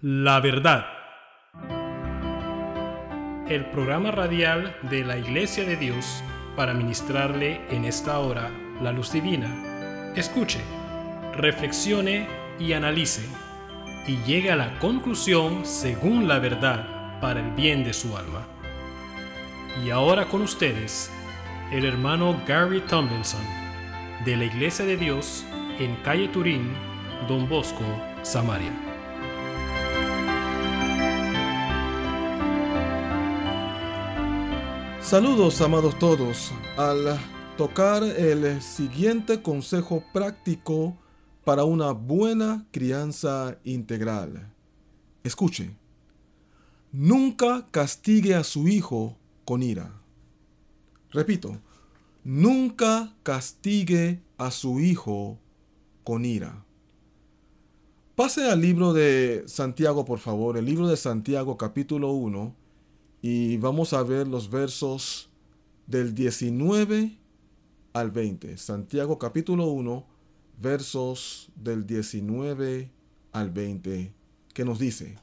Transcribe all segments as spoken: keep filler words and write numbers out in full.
La verdad. El programa radial de la Iglesia de Dios para ministrarle en esta hora la luz divina. Escuche, reflexione y analice, y llegue a la conclusión según la verdad para el bien de su alma. Y ahora con ustedes, el hermano Gary Tomlinson, de la Iglesia de Dios en calle Turín, Don Bosco, Samaria. Saludos, amados todos, al tocar el siguiente consejo práctico para una buena crianza integral. Escuche, nunca castigue a su hijo con ira. Repito, nunca castigue a su hijo con ira. Pase al libro de Santiago, por favor, el libro de Santiago, capítulo uno, y vamos a ver los versos del diecinueve al veinte. Santiago capítulo uno, versos del diecinueve al veinte, que nos dice: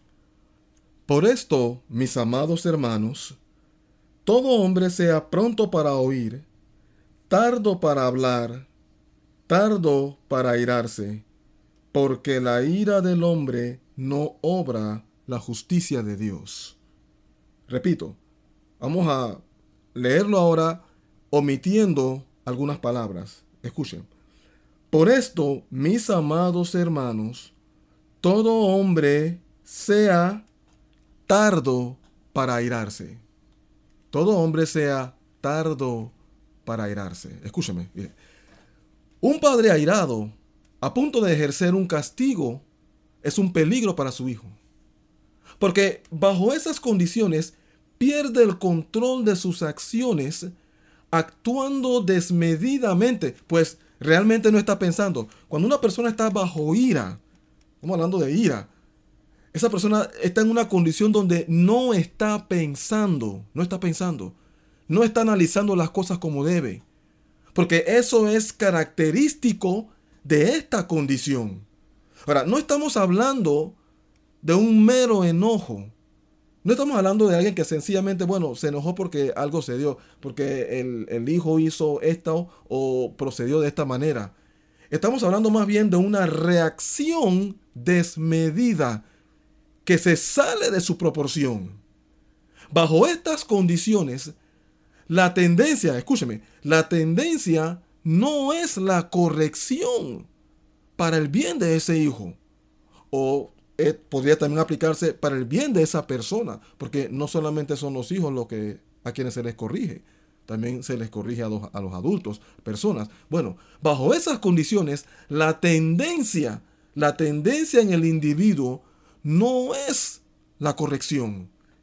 Por esto, mis amados hermanos, todo hombre sea pronto para oír, tardo para hablar, tardo para airarse, porque la ira del hombre no obra la justicia de Dios. Repito, vamos a leerlo ahora omitiendo algunas palabras. Escuchen. Por esto, mis amados hermanos, todo hombre sea tardo para airarse. Todo hombre sea tardo para airarse. Escúcheme. Mire. Un padre airado, a punto de ejercer un castigo, es un peligro para su hijo. Porque bajo esas condiciones pierde el control de sus acciones, actuando desmedidamente, pues realmente no está pensando. Cuando una persona está bajo ira, estamos hablando de ira, esa persona está en una condición donde no está pensando, no está pensando, no está analizando las cosas como debe, porque eso es característico de esta condición. Ahora, no estamos hablando de un mero enojo. No estamos hablando de alguien que sencillamente, bueno, se enojó porque algo se dio, porque el, el hijo hizo esto o procedió de esta manera. Estamos hablando más bien de una reacción desmedida que se sale de su proporción. Bajo estas condiciones, la tendencia, escúcheme, la tendencia no es la corrección para el bien de ese hijo, o Eh, podría también aplicarse para el bien de esa persona, porque no solamente son los hijos los que, a quienes se les corrige, también se les corrige a los, a los adultos, personas. Bueno, bajo esas condiciones, la tendencia, la tendencia en el individuo no es la corrección,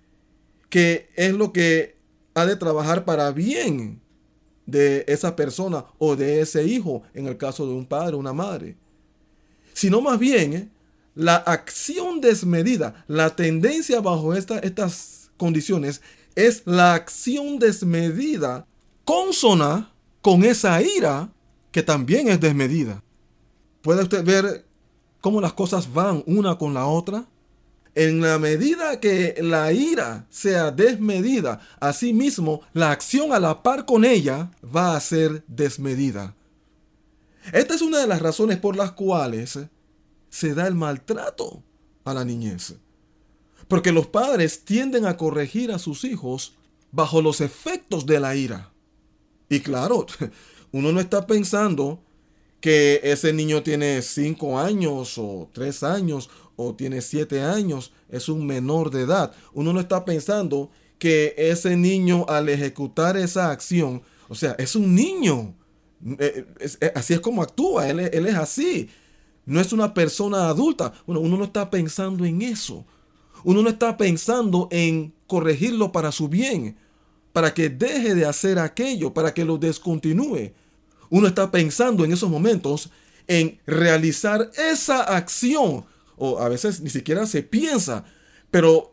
que es lo que ha de trabajar para bien de esa persona o de ese hijo, en el caso de un padre o una madre, sino más bien, ¿eh? La acción desmedida, la tendencia bajo esta, estas condiciones es la acción desmedida consona con esa ira que también es desmedida. ¿Puede usted ver cómo las cosas van una con la otra? En la medida que la ira sea desmedida, asimismo la acción a la par con ella va a ser desmedida. Esta es una de las razones por las cuales se da el maltrato a la niñez. Porque los padres tienden a corregir a sus hijos bajo los efectos de la ira. Y claro, uno no está pensando que ese niño tiene cinco años o tres años o tiene siete años, es un menor de edad. Uno no está pensando que ese niño, al ejecutar esa acción, o sea, es un niño. Es, es, así es como actúa, él, él es así. No es una persona adulta. Bueno, uno no está pensando en eso. Uno no está pensando en corregirlo para su bien, para que deje de hacer aquello, para que lo descontinúe. Uno está pensando en esos momentos en realizar esa acción, o a veces ni siquiera se piensa, pero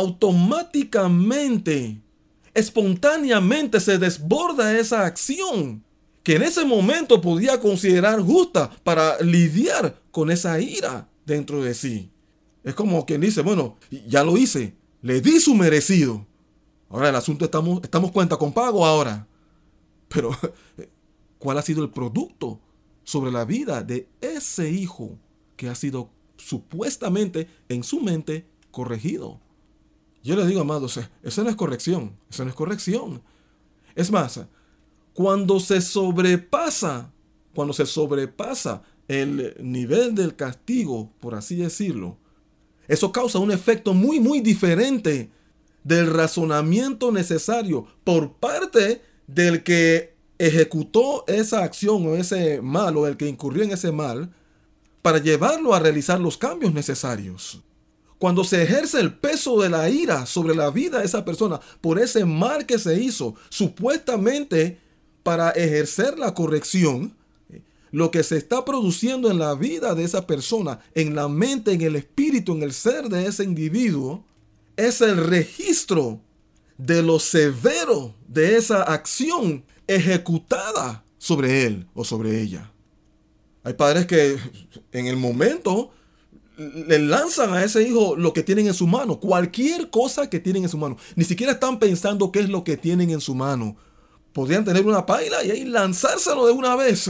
automáticamente, espontáneamente se desborda esa acción que en ese momento podía considerar justa para lidiar con esa ira dentro de sí. Es como quien dice, bueno, ya lo hice, le di su merecido. Ahora el asunto, estamos, estamos cuenta con pago ahora. Pero, ¿cuál ha sido el producto sobre la vida de ese hijo que ha sido supuestamente en su mente corregido? Yo les digo, amados, eso no es corrección, eso no es corrección. Es más, cuando se sobrepasa, cuando se sobrepasa el nivel del castigo, por así decirlo, eso causa un efecto muy, muy diferente del razonamiento necesario por parte del que ejecutó esa acción o ese mal, o el que incurrió en ese mal, para llevarlo a realizar los cambios necesarios. Cuando se ejerce el peso de la ira sobre la vida de esa persona por ese mal que se hizo, supuestamente para ejercer la corrección, lo que se está produciendo en la vida de esa persona, en la mente, en el espíritu, en el ser de ese individuo, es el registro de lo severo de esa acción ejecutada sobre él o sobre ella. Hay padres que en el momento le lanzan a ese hijo lo que tienen en su mano, cualquier cosa que tienen en su mano. Ni siquiera están pensando qué es lo que tienen en su mano. Podrían tener una paila y ahí lanzárselo de una vez.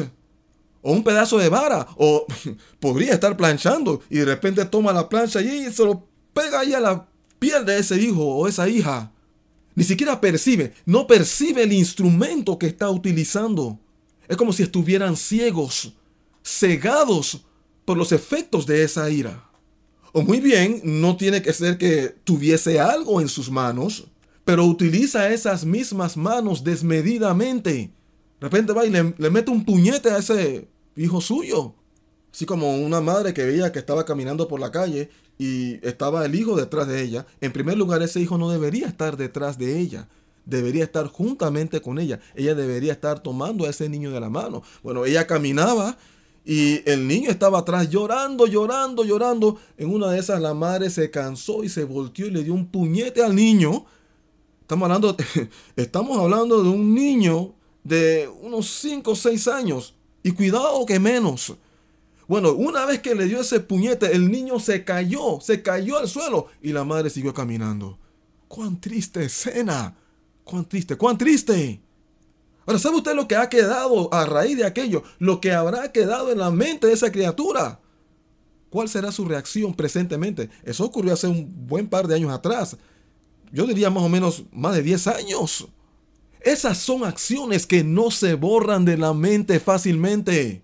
O un pedazo de vara. O podría estar planchando y de repente toma la plancha allí y se lo pega ahí a la piel de ese hijo o esa hija. Ni siquiera percibe, no percibe el instrumento que está utilizando. Es como si estuvieran ciegos, cegados por los efectos de esa ira. O muy bien, no tiene que ser que tuviese algo en sus manos, pero utiliza esas mismas manos desmedidamente. De repente va y le, le mete un puñete a ese hijo suyo. Así como una madre que veía que estaba caminando por la calle y estaba el hijo detrás de ella. En primer lugar, ese hijo no debería estar detrás de ella. Debería estar juntamente con ella. Ella debería estar tomando a ese niño de la mano. Bueno, ella caminaba y el niño estaba atrás llorando, llorando, llorando. En una de esas la madre se cansó y se volteó y le dio un puñete al niño. Estamos hablando, estamos hablando de un niño de unos cinco o seis años. Y cuidado que menos. Bueno, una vez que le dio ese puñete, el niño se cayó, se cayó al suelo y la madre siguió caminando. ¡Cuán triste escena! ¡Cuán triste, cuán triste! Ahora, ¿sabe usted lo que ha quedado a raíz de aquello? Lo que habrá quedado en la mente de esa criatura. ¿Cuál será su reacción presentemente? Eso ocurrió hace un buen par de años atrás. Yo diría más o menos más de diez años. Esas son acciones que no se borran de la mente fácilmente.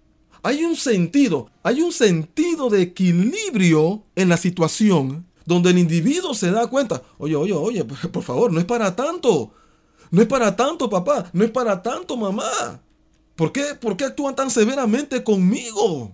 Hay un sentido, hay un sentido de equilibrio en la situación donde el individuo se da cuenta. Oye, oye, oye, por favor, no es para tanto. No es para tanto, papá. No es para tanto, mamá. ¿Por qué, por qué actúan tan severamente conmigo?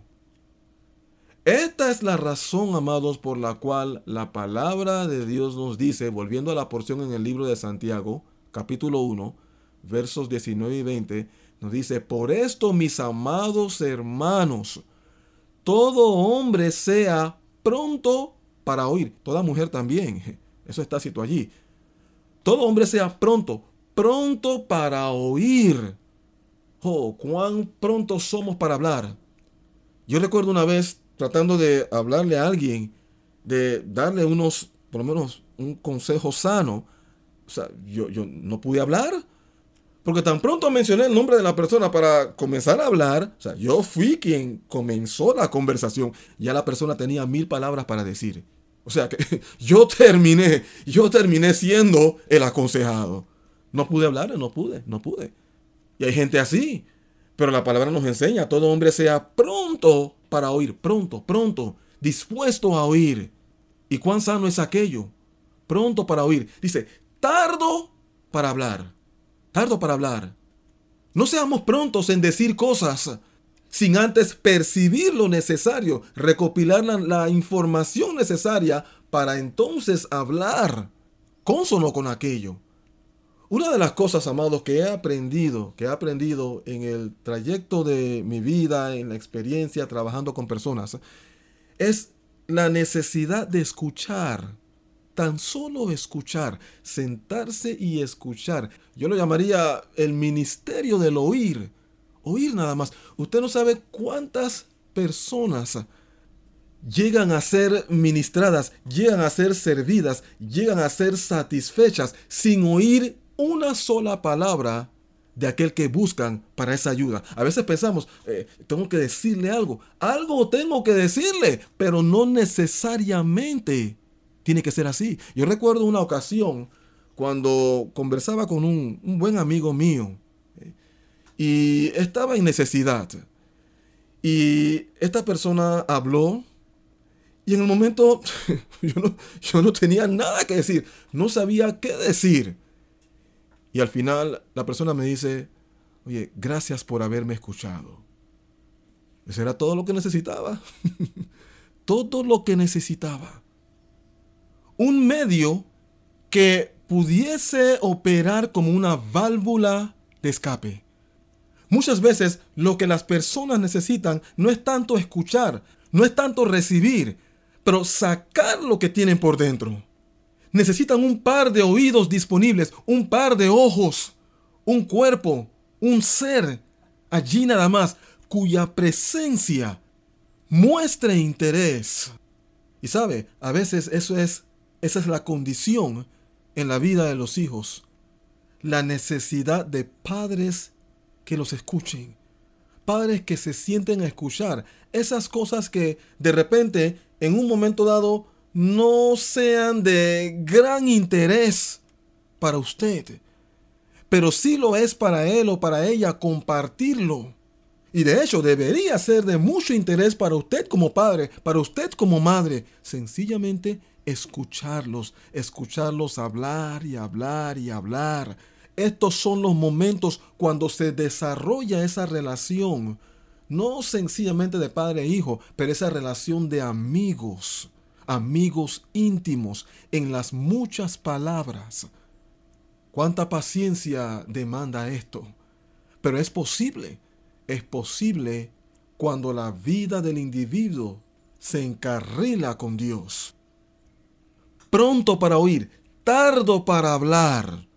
Esta es la razón, amados, por la cual la palabra de Dios nos dice, volviendo a la porción en el libro de Santiago, capítulo uno, versos diecinueve y veinte, nos dice: por esto, mis amados hermanos, todo hombre sea pronto para oír. Toda mujer también. Eso está escrito allí. Todo hombre sea pronto, pronto para oír. Oh, cuán pronto somos para hablar. Yo recuerdo una vez tratando de hablarle a alguien, de darle unos, por lo menos, un consejo sano. O sea, yo, yo no pude hablar. Porque tan pronto mencioné el nombre de la persona para comenzar a hablar, o sea, yo fui quien comenzó la conversación. Ya la persona tenía mil palabras para decir. O sea que yo terminé, yo terminé siendo el aconsejado. No pude hablar, no pude, no pude. Y hay gente así. Pero la palabra nos enseña: todo hombre sea pronto para oír, pronto, pronto, dispuesto a oír. ¿Y cuán sano es aquello? Pronto para oír. Dice, tardo para hablar. Tardo para hablar. No seamos prontos en decir cosas sin antes percibir lo necesario, recopilar la, la información necesaria para entonces hablar cónsono con aquello. Una de las cosas, amados, que he aprendido, que he aprendido en el trayecto de mi vida, en la experiencia trabajando con personas, es la necesidad de escuchar. Tan solo escuchar, sentarse y escuchar. Yo lo llamaría el ministerio del oír. Oír nada más. Usted no sabe cuántas personas llegan a ser ministradas, llegan a ser servidas, llegan a ser satisfechas sin oír una sola palabra de aquel que buscan para esa ayuda. A veces pensamos, eh, tengo que decirle algo, algo tengo que decirle, pero no necesariamente tiene que ser así. Yo recuerdo una ocasión cuando conversaba con un, un buen amigo mío eh, y estaba en necesidad. Y esta persona habló y en el momento yo no, yo no tenía nada que decir, no sabía qué decir. Y al final la persona me dice, oye, gracias por haberme escuchado. Eso era todo lo que necesitaba. Todo lo que necesitaba. Un medio que pudiese operar como una válvula de escape. Muchas veces lo que las personas necesitan no es tanto escuchar, no es tanto recibir, pero sacar lo que tienen por dentro. Necesitan un par de oídos disponibles, un par de ojos, un cuerpo, un ser, allí nada más, cuya presencia muestre interés. Y sabe, a veces eso es, esa es la condición en la vida de los hijos. La necesidad de padres que los escuchen. Padres que se sienten a escuchar esas cosas que de repente, en un momento dado, no sean de gran interés para usted, pero sí lo es para él o para ella compartirlo. Y de hecho debería ser de mucho interés para usted como padre, para usted como madre, sencillamente escucharlos, escucharlos hablar y hablar y hablar. Estos son los momentos cuando se desarrolla esa relación, no sencillamente de padre e hijo, pero esa relación de amigos. Amigos íntimos en las muchas palabras. ¿Cuánta paciencia demanda esto? Pero es posible, es posible cuando la vida del individuo se encarrila con Dios. Pronto para oír, tardo para hablar.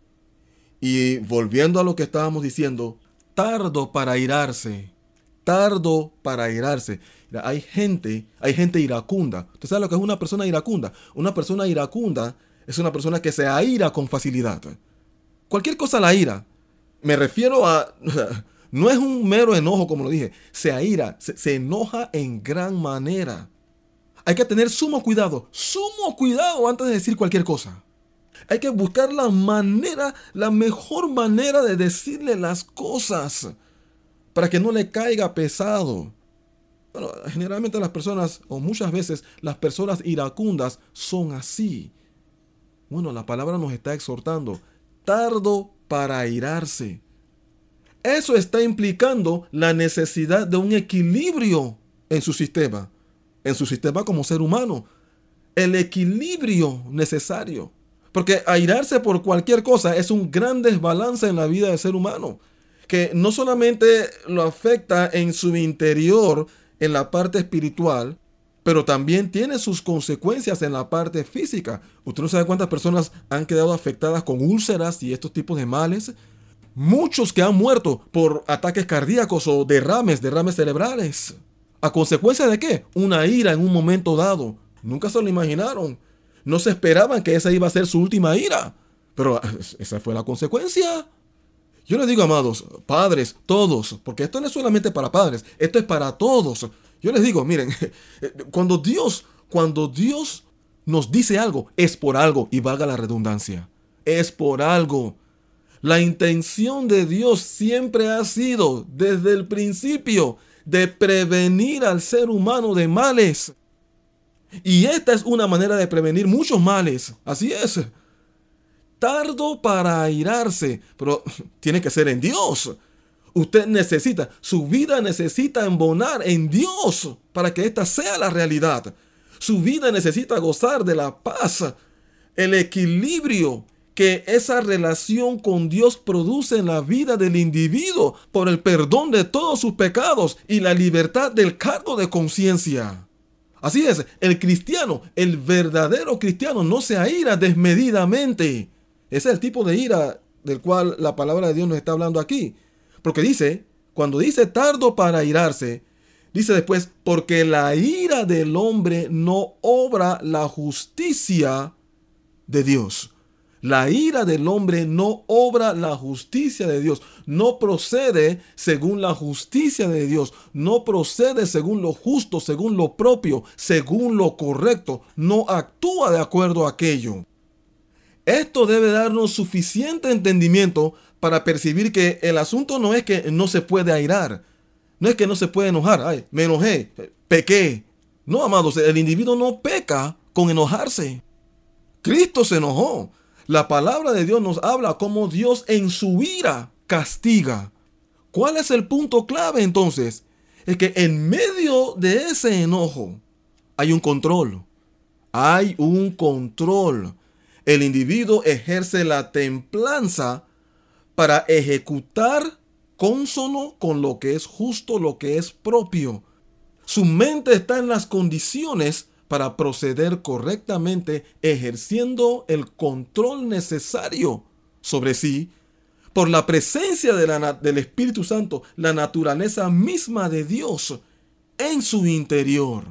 Y volviendo a lo que estábamos diciendo, tardo para airarse. Tardo para airarse. Hay gente, hay gente iracunda. ¿Usted sabe lo que es una persona iracunda? Una persona iracunda es una persona que se aira con facilidad. Cualquier cosa la ira. Me refiero a... No es un mero enojo, como lo dije. Se aira, se, se enoja en gran manera. Hay que tener sumo cuidado, sumo cuidado antes de decir cualquier cosa. Hay que buscar la manera, la mejor manera de decirle las cosas para que no le caiga pesado. Bueno, generalmente las personas, o muchas veces las personas iracundas son así. Bueno, la palabra nos está exhortando, tardo para airarse. Eso está implicando la necesidad de un equilibrio en su sistema, en su sistema como ser humano. El equilibrio necesario. Porque airarse por cualquier cosa es un gran desbalance en la vida del ser humano, que no solamente lo afecta en su interior, en la parte espiritual, pero también tiene sus consecuencias en la parte física. Usted no sabe cuántas personas han quedado afectadas con úlceras y estos tipos de males. Muchos que han muerto por ataques cardíacos o derrames, derrames cerebrales. ¿A consecuencia de qué? Una ira en un momento dado. Nunca se lo imaginaron. No se esperaban que esa iba a ser su última ira. Pero esa fue la consecuencia. Yo les digo, amados, padres, todos, porque esto no es solamente para padres, esto es para todos. Yo les digo, miren, cuando Dios, cuando Dios nos dice algo, es por algo, y valga la redundancia, es por algo. La intención de Dios siempre ha sido, desde el principio, de prevenir al ser humano de males. Y esta es una manera de prevenir muchos males. Así es. Tardo para airarse, pero tiene que ser en Dios. Usted necesita, su vida necesita embonar en Dios para que esta sea la realidad. Su vida necesita gozar de la paz, el equilibrio que esa relación con Dios produce en la vida del individuo por el perdón de todos sus pecados y la libertad del cargo de conciencia. Así es, el cristiano, el verdadero cristiano no se aira desmedidamente. Ese es el tipo de ira del cual la palabra de Dios nos está hablando aquí. Porque dice, cuando dice tardo para airarse, Dice después, porque la ira del hombre no obra la justicia de Dios. La ira del hombre no obra la justicia de Dios. No procede según la justicia de Dios. No procede según lo justo, según lo propio, según lo correcto. No actúa de acuerdo a aquello. Esto debe darnos suficiente entendimiento para percibir que el asunto no es que no se puede airar. No es que no se puede enojar. Ay, me enojé, pequé. No, amados, el individuo no peca con enojarse. Cristo se enojó. La palabra de Dios nos habla cómo Dios en su ira castiga. ¿Cuál es el punto clave entonces? Es que en medio de ese enojo hay un control. Hay un control. El individuo ejerce la templanza para ejecutar cónsono con lo que es justo, lo que es propio. Su mente está en las condiciones para proceder correctamente, ejerciendo el control necesario sobre sí por la presencia de la, del Espíritu Santo, la naturaleza misma de Dios en su interior.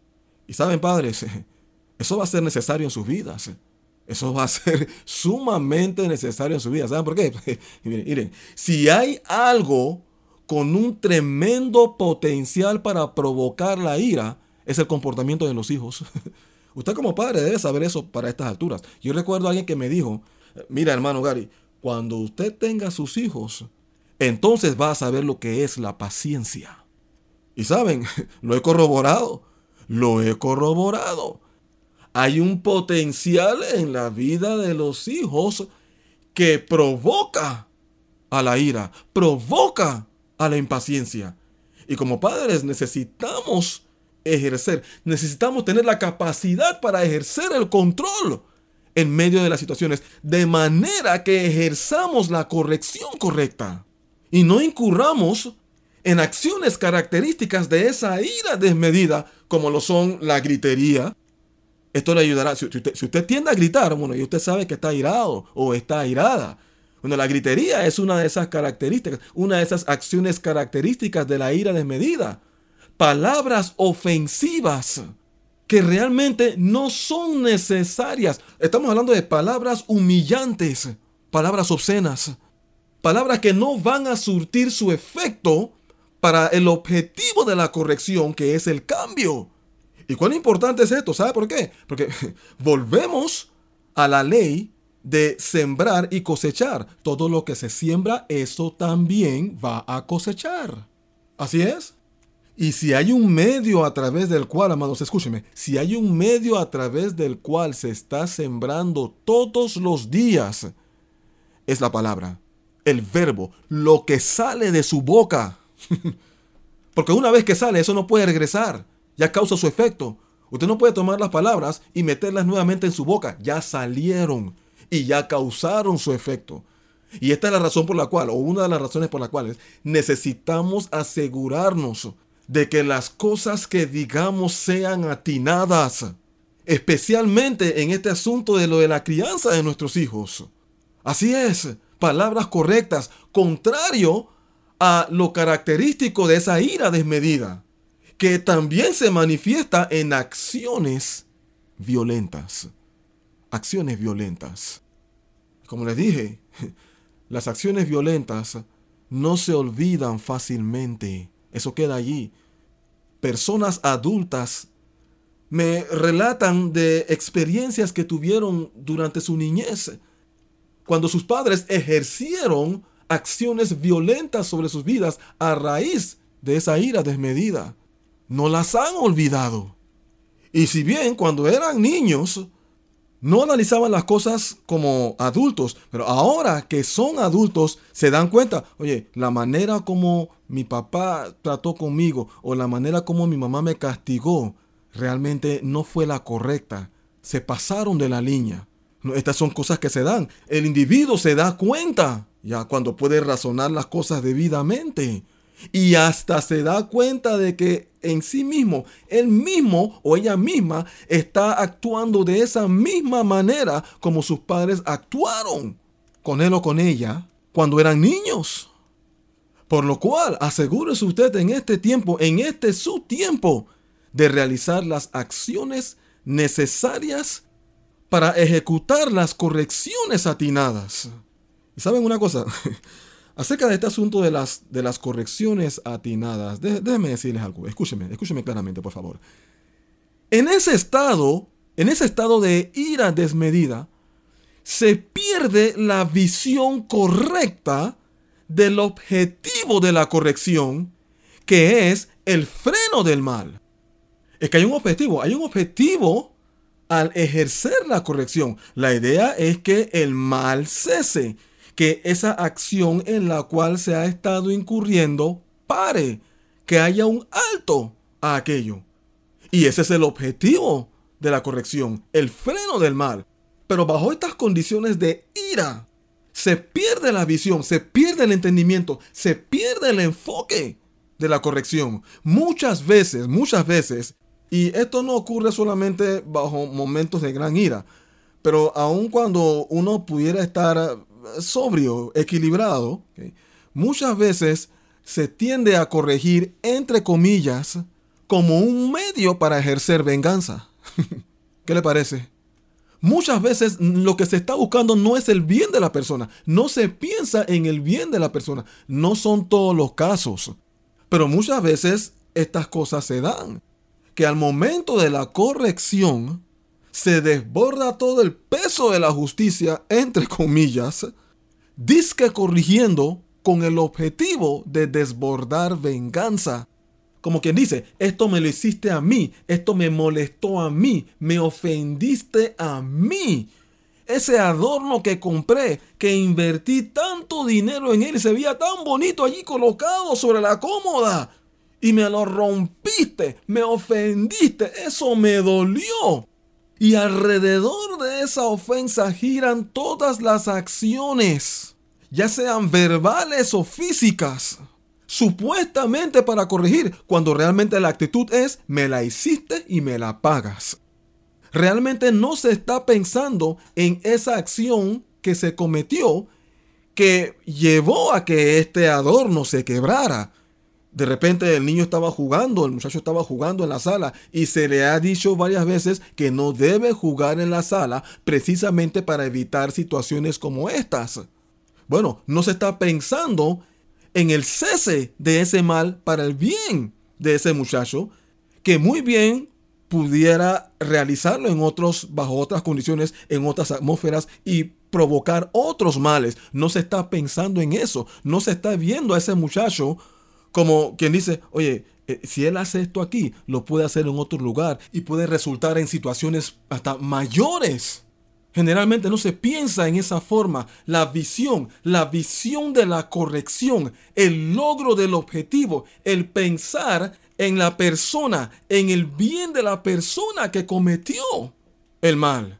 Y saben, padres, eso va a ser necesario en sus vidas. Eso va a ser sumamente necesario en su vida. ¿Saben por qué? miren, miren, si hay algo con un tremendo potencial para provocar la ira, es el comportamiento de los hijos. Usted como padre debe saber eso para estas alturas. Yo recuerdo a alguien que me dijo, mira, hermano Gary, cuando usted tenga sus hijos, entonces va a saber lo que es la paciencia. Y saben, lo he corroborado, lo he corroborado. Hay un potencial en la vida de los hijos que provoca a la ira, provoca a la impaciencia. Y como padres necesitamos ejercer, necesitamos tener la capacidad para ejercer el control en medio de las situaciones, de manera que ejerzamos la corrección correcta y no incurramos en acciones características de esa ira desmedida, como lo son la gritería. Esto le ayudará. Si usted, si usted tiende a gritar, bueno, y usted sabe que está airado o está airada. Bueno, la gritería es una de esas características, una de esas acciones características de la ira desmedida. Palabras ofensivas que realmente no son necesarias. Estamos hablando de palabras humillantes, palabras obscenas, palabras que no van a surtir su efecto para el objetivo de la corrección, que es el cambio. ¿Y cuán importante es esto? ¿Sabe por qué? Porque volvemos a la ley de sembrar y cosechar. Todo lo que se siembra, eso también va a cosechar. ¿Así es? Y si hay un medio a través del cual, amados, escúchenme, si hay un medio a través del cual se está sembrando todos los días, es la palabra, el verbo, lo que sale de su boca. Porque una vez que sale, eso no puede regresar. Ya causa su efecto. Usted no puede tomar las palabras y meterlas nuevamente en su boca. Ya salieron y ya causaron su efecto. Y esta es la razón por la cual, o una de las razones por las cuales, necesitamos asegurarnos de que las cosas que digamos sean atinadas, especialmente en este asunto de lo de la crianza de nuestros hijos. Así es, palabras correctas, contrario a lo característico de esa ira desmedida, que también se manifiesta en acciones violentas. Acciones violentas. Como les dije, las acciones violentas no se olvidan fácilmente. Eso queda allí. Personas adultas me relatan de experiencias que tuvieron durante su niñez, cuando sus padres ejercieron acciones violentas sobre sus vidas a raíz de esa ira desmedida. No las han olvidado. Y si bien cuando eran niños no analizaban las cosas como adultos, pero ahora que son adultos se dan cuenta, oye, la manera como mi papá trató conmigo o la manera como mi mamá me castigó realmente no fue la correcta. Se pasaron de la línea. Estas son cosas que se dan. El individuo se da cuenta ya cuando puede razonar las cosas debidamente. Y hasta se da cuenta de que en sí mismo, él mismo o ella misma está actuando de esa misma manera como sus padres actuaron con él o con ella cuando eran niños. Por lo cual, asegúrese usted en este tiempo, en este su tiempo, de realizar las acciones necesarias para ejecutar las correcciones atinadas. ¿Y saben una cosa? Acerca de este asunto de las, de las correcciones atinadas, de, déjenme decirles algo. Escúcheme, escúcheme claramente, por favor. En ese estado, en ese estado de ira desmedida, se pierde la visión correcta del objetivo de la corrección, que es el freno del mal. Es que hay un objetivo, hay un objetivo al ejercer la corrección. La idea es que el mal cese, que esa acción en la cual se ha estado incurriendo pare, que haya un alto a aquello. Y ese es el objetivo de la corrección, el freno del mal. Pero bajo estas condiciones de ira, se pierde la visión, se pierde el entendimiento, se pierde el enfoque de la corrección. Muchas veces, muchas veces, y esto no ocurre solamente bajo momentos de gran ira, pero aun cuando uno pudiera estar sobrio, equilibrado, ¿okay?, muchas veces se tiende a corregir, entre comillas, como un medio para ejercer venganza. ¿Qué le parece? Muchas veces lo que se está buscando no es el bien de la persona. No se piensa en el bien de la persona. No son todos los casos. Pero muchas veces estas cosas se dan. Que al momento de la corrección se desborda todo el peso de la justicia, entre comillas, dizque corrigiendo con el objetivo de desbordar venganza. Como quien dice, esto me lo hiciste a mí, esto me molestó a mí, me ofendiste a mí. Ese adorno que compré, que invertí tanto dinero en él y se veía tan bonito allí colocado sobre la cómoda, y me lo rompiste, me ofendiste, eso me dolió. Y alrededor de esa ofensa giran todas las acciones, ya sean verbales o físicas, supuestamente para corregir, cuando realmente la actitud es, me la hiciste y me la pagas. Realmente no se está pensando en esa acción que se cometió, que llevó a que este adorno se quebrara. De repente el niño estaba jugando, el muchacho estaba jugando en la sala y se le ha dicho varias veces que no debe jugar en la sala precisamente para evitar situaciones como estas. Bueno, no se está pensando en el cese de ese mal para el bien de ese muchacho, que muy bien pudiera realizarlo en otros, bajo otras condiciones, en otras atmósferas y provocar otros males. No se está pensando en eso. No se está viendo a ese muchacho como quien dice, oye, eh, si él hace esto aquí, lo puede hacer en otro lugar y puede resultar en situaciones hasta mayores. Generalmente no se piensa en esa forma. La visión, la visión de la corrección, el logro del objetivo, el pensar en la persona, en el bien de la persona que cometió el mal.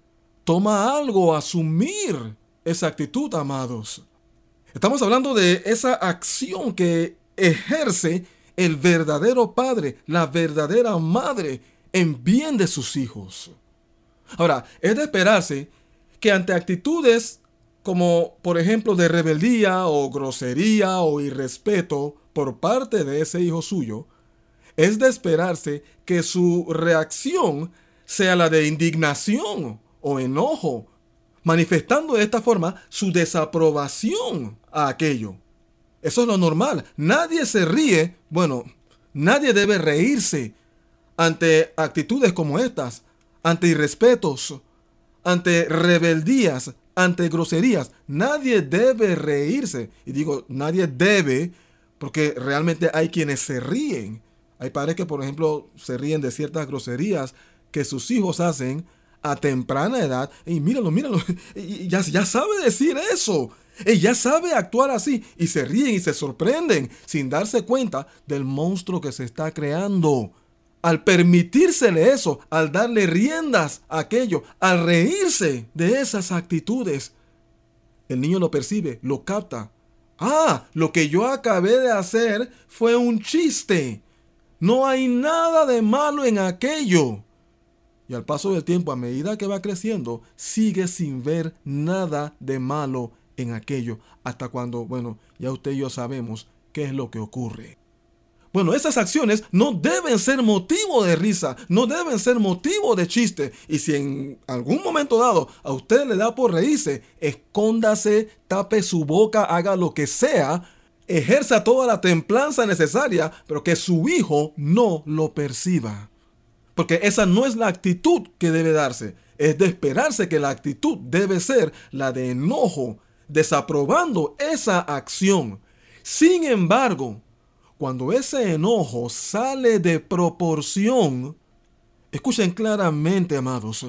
Toma algo a asumir esa actitud, amados. Estamos hablando de esa acción que ejerce el verdadero padre, la verdadera madre en bien de sus hijos. Ahora, es de esperarse que ante actitudes como, por ejemplo, de rebeldía o grosería o irrespeto por parte de ese hijo suyo, es de esperarse que su reacción sea la de indignación o enojo, manifestando de esta forma su desaprobación a aquello. Eso es lo normal. Nadie se ríe, bueno, nadie debe reírse ante actitudes como estas, ante irrespetos, ante rebeldías, ante groserías. Nadie debe reírse. Y digo, nadie debe, porque realmente hay quienes se ríen. Hay padres que, por ejemplo, se ríen de ciertas groserías que sus hijos hacen a temprana edad. Y míralo, míralo, y ya, ya sabe decir eso. Y ya sabe actuar así. Y se ríen y se sorprenden sin darse cuenta del monstruo que se está creando. Al permitírsele eso, al darle riendas a aquello, al reírse de esas actitudes, el niño lo percibe, lo capta. Ah, lo que yo acabé de hacer fue un chiste. No hay nada de malo en aquello. Y al paso del tiempo, a medida que va creciendo, sigue sin ver nada de malo en aquello. Hasta cuando, bueno, ya usted y yo sabemos ¿qué es lo que ocurre? Bueno, esas acciones no deben ser motivo de risa, no deben ser motivo de chiste. Y si en algún momento dado a usted le da por reírse, escóndase, tape su boca, haga lo que sea, ejerza toda la templanza necesaria, pero que su hijo no lo perciba. Porque esa no es la actitud que debe darse. Es de esperarse que la actitud debe ser la de enojo, desaprobando esa acción. Sin embargo, cuando ese enojo sale de proporción, escuchen claramente, amados,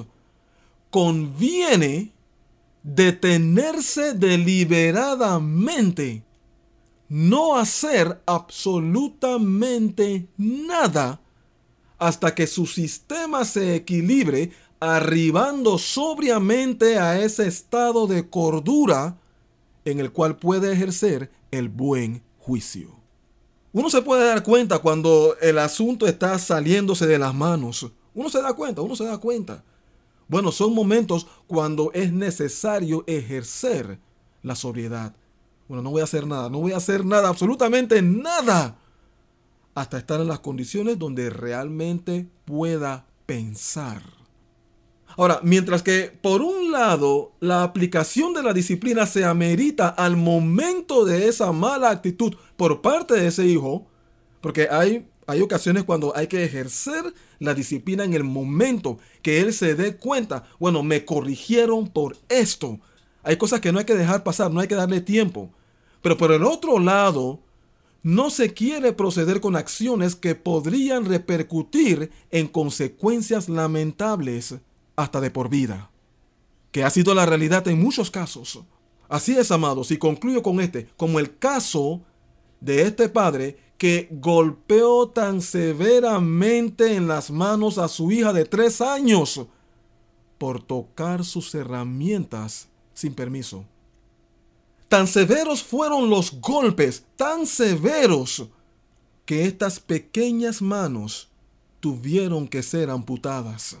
conviene detenerse deliberadamente, no hacer absolutamente nada hasta que su sistema se equilibre, arribando sobriamente a ese estado de cordura en el cual puede ejercer el buen juicio. Uno se puede dar cuenta cuando el asunto está saliéndose de las manos. Uno se da cuenta, uno se da cuenta. Bueno, son momentos cuando es necesario ejercer la sobriedad. Bueno, no voy a hacer nada, no voy a hacer nada, absolutamente nada, hasta estar en las condiciones donde realmente pueda pensar. Ahora, mientras que por un lado la aplicación de la disciplina se amerita al momento de esa mala actitud por parte de ese hijo, porque hay, hay ocasiones cuando hay que ejercer la disciplina en el momento que él se dé cuenta, bueno, me corrigieron por esto. Hay cosas que no hay que dejar pasar, no hay que darle tiempo. Pero por el otro lado, no se quiere proceder con acciones que podrían repercutir en consecuencias lamentables hasta de por vida, que ha sido la realidad en muchos casos. Así es, amados, y concluyo con este, como el caso de este padre que golpeó tan severamente en las manos a su hija de tres años por tocar sus herramientas sin permiso. Tan severos fueron los golpes, tan severos, que estas pequeñas manos tuvieron que ser amputadas.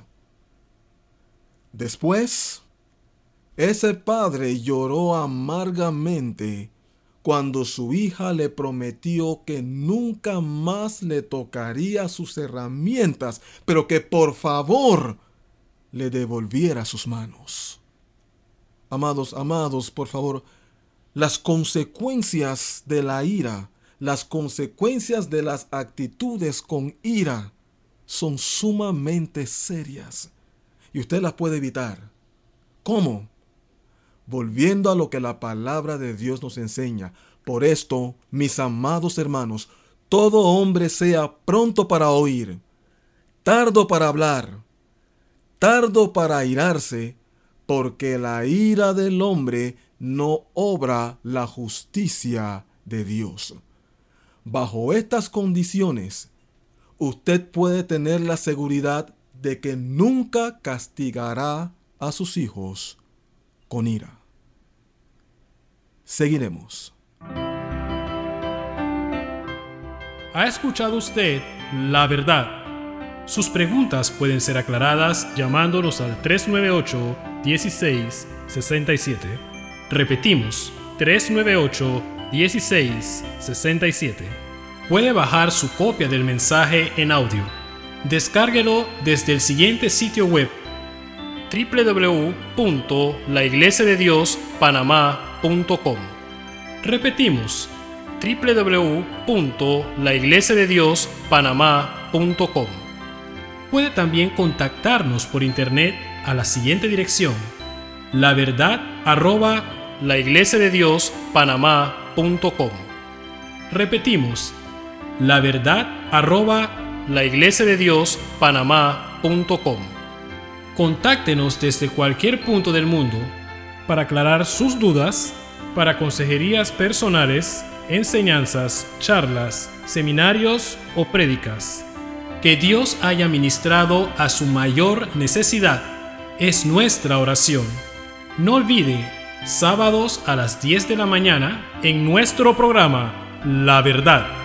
Después, ese padre lloró amargamente cuando su hija le prometió que nunca más le tocaría sus herramientas, pero que por favor le devolviera sus manos. Amados, amados, por favor, las consecuencias de la ira, las consecuencias de las actitudes con ira son sumamente serias. Y usted las puede evitar. ¿Cómo? Volviendo a lo que la palabra de Dios nos enseña. Por esto, mis amados hermanos, todo hombre sea pronto para oír, tardo para hablar, tardo para airarse, porque la ira del hombre no obra la justicia de Dios. Bajo estas condiciones, usted puede tener la seguridad de que nunca castigará a sus hijos con ira. Seguiremos. ¿Ha escuchado usted la verdad? Sus preguntas pueden ser aclaradas llamándonos al tres nueve ocho, dieciséis, sesenta y siete. Repetimos, tres nueve ocho, dieciséis, sesenta y siete. Puede bajar su copia del mensaje en audio. Descárguelo desde el siguiente sitio web: doble u doble u doble u punto la iglesia de dios panamá punto com. Repetimos, doble u doble u doble u punto la iglesia de dios panamá punto com. Puede también contactarnos por internet a la siguiente dirección: la verdad arroba la iglesia de dios panamá punto com. Repetimos, la verdad arroba la iglesia de dios panamá punto com. Contáctenos desde cualquier punto del mundo para aclarar sus dudas, para consejerías personales, enseñanzas, charlas, seminarios o prédicas. Que Dios haya ministrado a su mayor necesidad es nuestra oración. No olvide, sábados a las diez de la mañana en nuestro programa La Verdad.